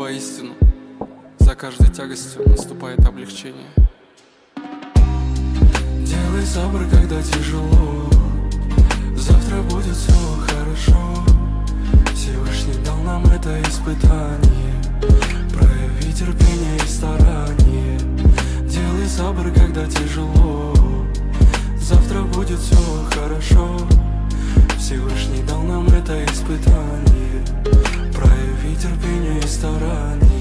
воистину, за каждой тягостью наступает облегчение. Делай сабр, когда тяжело, завтра будет все хорошо. Всевышний дал нам это испытание, прояви терпение и старание. Делай сабр, когда тяжело, завтра будет все хорошо. Всевышний дал нам это испытание, прояви терпение и старание.